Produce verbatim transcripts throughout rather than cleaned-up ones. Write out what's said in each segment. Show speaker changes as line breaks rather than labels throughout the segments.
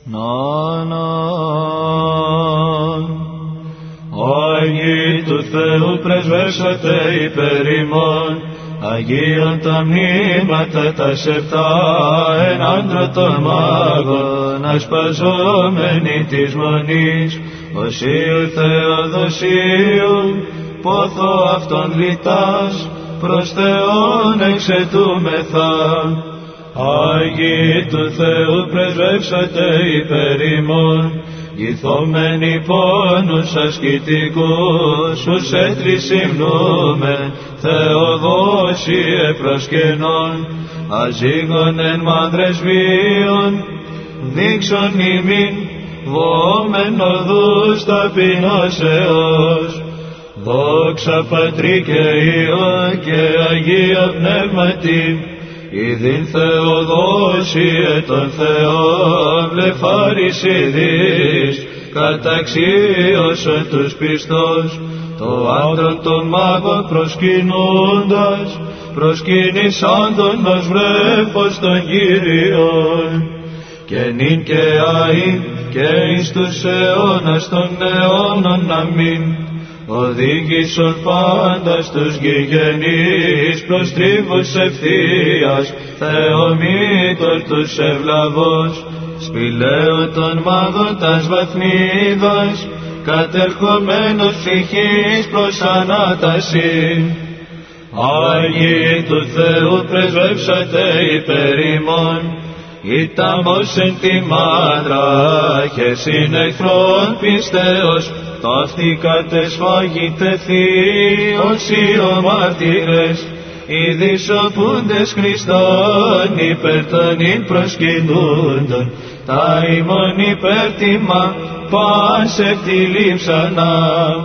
Νάναν. Άγιοι του Θεού πρεσβεύσατε υπέρ ημών, Αγίων τα μνήματα τα σεπτά, εν άντρο των μάγων, ασπαζόμενοι της μονής, Οσίου Θεοδοσίου, πόθο αυτον γλιτάς, προς Θεόν εξαιτούμεθα. Άγιοι του Θεού πρεσβεύσατε υπέρ ημών, γυθόμενοι πόνους ασκητικούς, ους έτρις υμνούμε, Θεοδόσιε προσκενών, αζήγων εν μάνδρες βίων, δείξον ημίν, βόμεν οδούς ταπεινώσεως. Δόξα Πατρί και Υιό και Αγία Πνεύματι, ειδήν Θεοδόσιε τον Θεό βλεφάρις ειδείς, καταξίωσον τους πιστός, το άντρον των μάγων προσκυνούντας, προσκύνησάντον ως βρέφος των Κύριων, και νυν και αΐ και εις τους αιώνας των αιώνων αμήν. Οδήγησον πάντα στους γηγενείς προς τρίβους ευθείας, Θεομήτωρ τους ευλαβώς, σπηλαίο των μάγων τας βαθμίδας, κατερχομένος ψυχής προς ανάταση. Άγιοι του Θεού πρεσβεύσατε υπέρ ημών, ήταμος εν τη μάντρα και συνεχθρόν πιστέως, ταύτηκατε σφάγιτε θείος οι ο μάρτυρες, ειδείς οπούντες Χριστόν υπέρ των ειν προσκυνούντων, τα ημών υπέρτιμα πάσε τη λείψανα.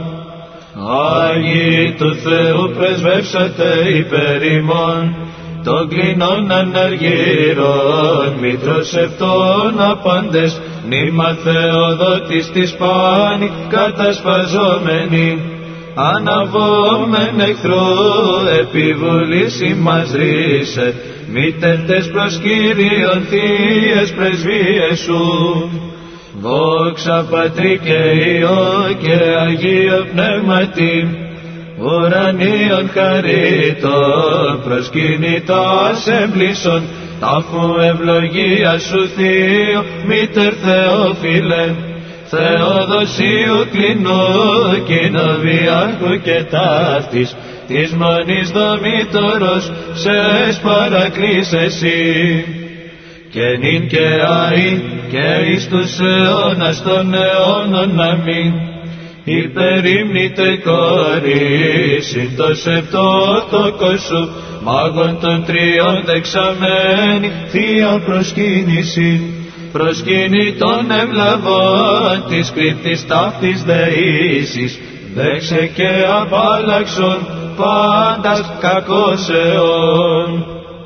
Άγιοι του Θεού πρεσβεύσατε υπέρ ημών, των κλινών αναργύρων, μήτρος επτών απάντες, νήμα Θεοδότης της πάνη κατασπαζόμενη, αναβόμεν εχθρού επιβουλής ημάς ρίσε, μήτεντες προς Κύριον θείες πρεσβείες σου. Δόξα Πατρί και Υιό και Αγίο Πνεύματι, ουρανίων χαρίτων προσκυνητάς εμπλήσων, τάφου ευλογία σου Θείου, μήτερ Θεόφιλε, Θεοδοσίου κλινού, κοινοβιάρχου και ταύτης, της μονής δομήτωρος, σες παρακλείς εσύ. Και νυν και αΐ και εις τους αιώνας των αιώνων αμήν. Υπερήμνητε κόρη, συν το σεπτότοκο σου, μάγων των τριών δεξαμένη, θεία προσκύνηση, προσκύνη των ευλαβών της κρύπτης ταύτης δεήσης, δέξε και απάλλαξον πάντας κακός αιών.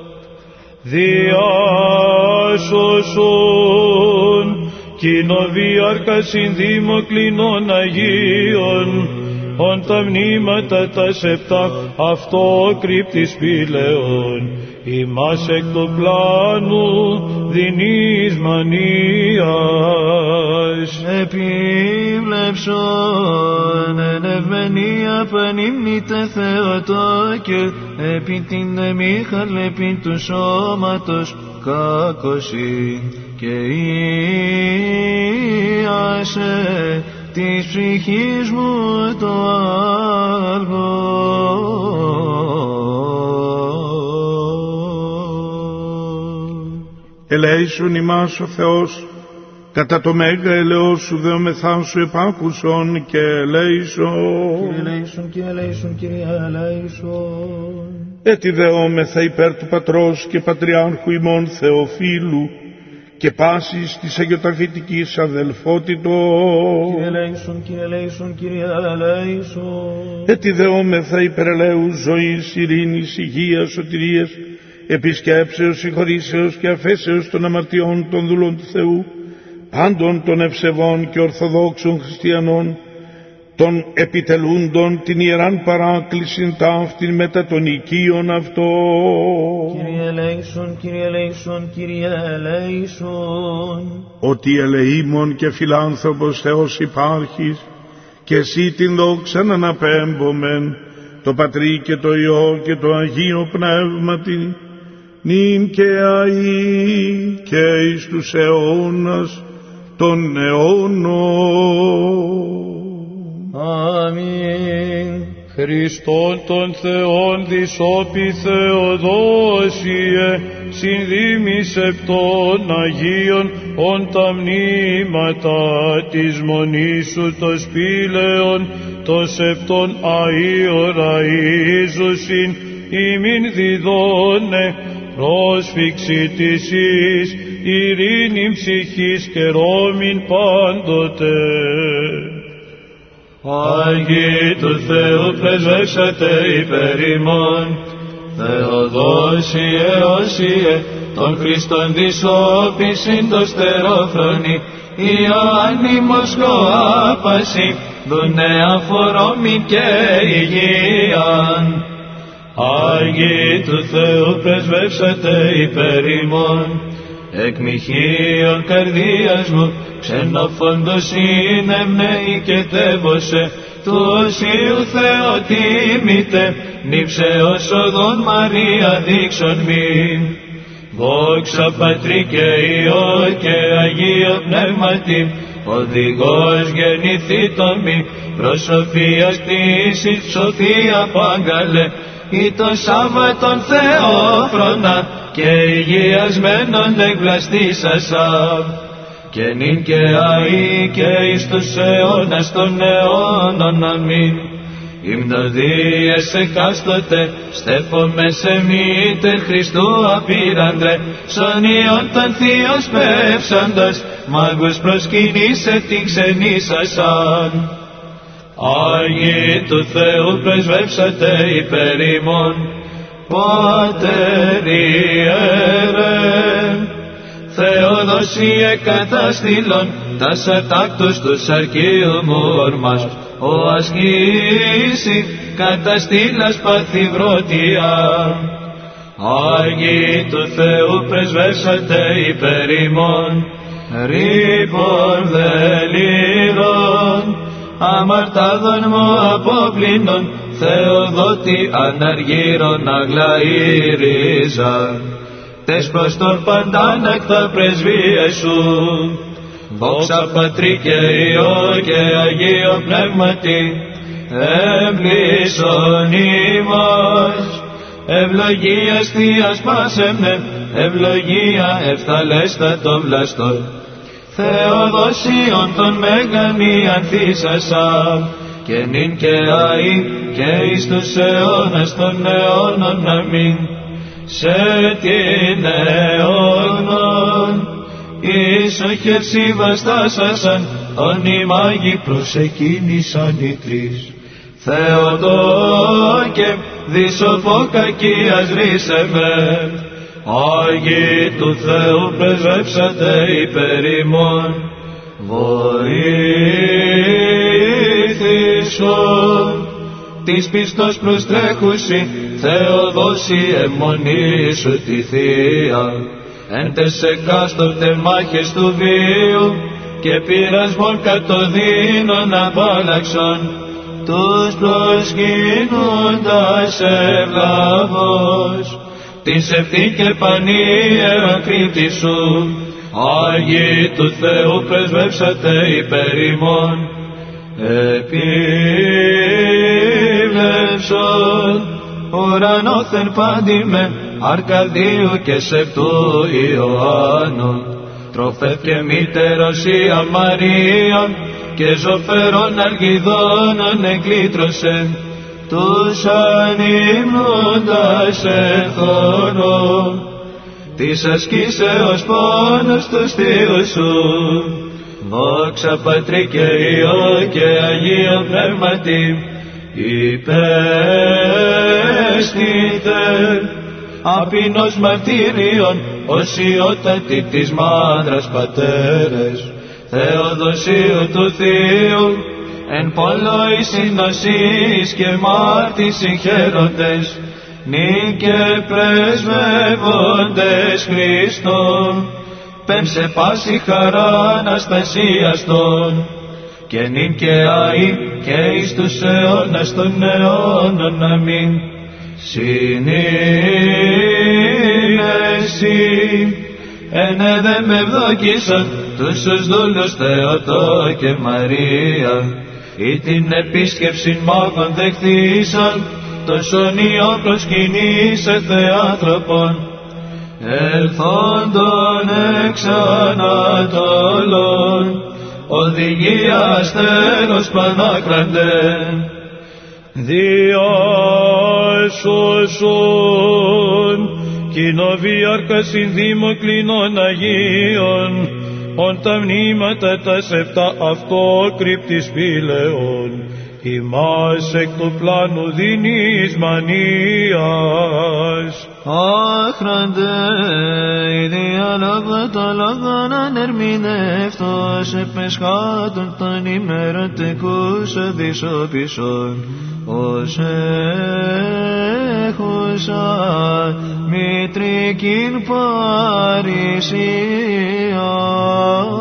Διάσωσον κοινοβιάρχα συνδήμο κλινών Αγίων, ον τα μνήματα τα σεπτά αυτό κρύπτης πήλεων, ημάς εκ του πλάνου δεινής μανίας. Επίβλεψον εν ευμενία πανύμνητε Θεοτόκε, επί την εμίχαλ επί του σώματος κάκωση, και ίασε της ψυχής μου το άλγο.
Ελέησον ημάς ο Θεός, κατά το μέγα ελαιός σου δεομεθά σου επάκουσον, και ελέησον.
Και ελέησον, και ελέησον, Κύριε, ελέησον.
Έτσι δεόμεθα υπέρ του Πατρός και Πατριάρχου ημών Θεοφίλου, και πάσης της αγιοταχητικής αδελφότητος.
Κύριε ελέησον, Κύριε ελέησον, Κύριε ελέησον.
Έτσι δεόμεθα υπέρ ελέους ζωής, ειρήνης, υγείας, σωτηρίας, επισκέψεως, συγχωρήσεως και αφέσεως των αμαρτιών των δούλων του Θεού, πάντων των ευσεβών και ορθοδόξων χριστιανών, των επιτελούντων την ιεράν παράκλησιν ταύτην μετά των οικείων αυτό.
Κύριε ελέησον, Κύριε ελέησον, Κύριε ελέησον.
Ότι ελεήμων και φιλάνθρωπος Θεός υπάρχεις, και εσύ την δόξαν αναπέμπομεν, το Πατρί και το Υιό και το Αγίο Πνεύματι, νυν και αεί και εις τους αιώνας των αιώνων.
Αμήν.
Χριστόν τον Θεόν δισόπι Θεοδόσιε, συνδήμης επτών Αγίων, ον τα μνήματα της μονής σου το σπήλαιον, το σεπτών αΐων αΐζωσιν, ημίν διδώνε, πρόσφυξη της εις, ειρήνη ψυχής και ρόμην πάντοτε.
Άγιοι του Θεού πρεσβεύσατε υπέρ ημών, Θεοδόσιε Όσιε, τον Χριστόν δισόπισιν το στερόφρονη, Ιωάννη Μοσκοάπαση, δουνε αφορόμη και υγείαν. Άγιοι του Θεού πρεσβεύσατε υπέρ ημών, εκ μοιχείων καρδίας μου, ξενοφόντος είναι μνεϊκετεύωσε, του Οσίου Θεοτίμητε, νύψεως οδόν Μαρία δείξον μην. Δόξα Πατρί και Υιό και Αγίο Πνεύματι, οδηγός γεννηθήτων μη, προσοφίας κτήσης ψωθία πάγκαλε, ή το Σάββατον Θεόφρονα, και υγιασμένον εκβλαστήσασα, και νυν και αεί και εις τους αιώνας των αιώνων. Αμήν. Υμνοδίες εκάστοτε, στέφομαι σε μήτερ Χριστού απείραντρε, σωνίων των θείος πεύσαντος, μάγκους προσκυνήσε την ξενήσασαν. Άγιοι του Θεού πρεσβεύσατε υπέρ ημών, Πάτερ ιερέ, Θεοδοσίε καταστήλων, τας ατάκτους τους αρκείου μου ορμάς, ο ασκήσει καταστήλας παθηβρότια. Άγιοι του Θεού πρεσβεύσατε υπέρ ημών, ρήπων δελήρων, αμαρτάδων μου απόπλυνων, Θεοδότη αναργύρων αγλαΐριζαν, τες προς τον παντάνεκτα πρεσβείες σου. Δόξα Πατρί και Υιό και Αγίο Πνεύματι, εμπλήσον ημάς, ευλογίας Θείας πάσεμε, ευλογία ευθαλέστατο βλαστό, Θεοδοσίων των μέγανη ανθίσασα, και νυν και αεί και εις τους αιώνας των αιώνων. Αμήν. Σε την αιώνων εις ο χερσί βαστάσασαν, ον οι μάγοι προσεκίνησαν οι τρεις. Θεοτό και δισοφό κακίας ρίσευε, Άγιοι του Θεού πρεσβεύσατε υπέρ ημών, βοήθησον της πιστός προστρέχουσι, Θεοδόση αιμονή σου τη Θεία, εν τες εκάστοτε μάχες του βίου, και πειρασμών κατοδύνων απάλλαξον, τους προσκυνούντας ευλαβώς, την σευτή και πανίερον κρύπτη σου. Άγιοι του Θεού πρεσβεύσατε υπέρ ημών, επίβλεψον ουρανόθεν πάντιμε, Αρκαδίου και Σεπτού Ιωάννου, τροφεύ και μήτερος Ια Μαρίων, και ζωφερών αργιδόνων εκλήτρωσεν, τους ανυμνούντας εχθρό, της ασκήσεως πόνος του στίχου σου. Δόξα Πατρί και Υιό και Αγίο Πνεύματι, υπέστητε απεινός μαρτύριον, οσιότατη της μάνδρας πατέρες, Θεοδοσίου του Θείου, εν πόλο εις συνοσείς και μάρτης συγχαίροντες, νυν και πρεσβεύοντες Χριστόν, πέμψε πάση χαρά αναστασίαστον, και νυν και αΐ και εις τους αιώνας των αιώνων. Αμήν. Συνήνεση εν έδε με ευδοκίσαν τους ους δούλους Θεοτό και Μαρία, ή την επίσκεψην μάγων δεχθήσαν, το σωνίον προσκυνήσε Θεάνθρωπον, ελθόντων εξ Ανατολών, οδηγίας τέλος πανάκραντε.
Διάσωσον κοινοβιάρχα συνδήμο κλινών Αγίων, ον τα μνήματα τα σεπτά αυτόκρυπτης πήλεων, ημάς εκ του πλάνου δινής μανίας.
Άχραντε, η διάλογο το λόγον ανερμηνεύτος, επεσχάτων των ημερωτικούς οδυσσόπισων, ως έχουσα μητρικήν παρησία.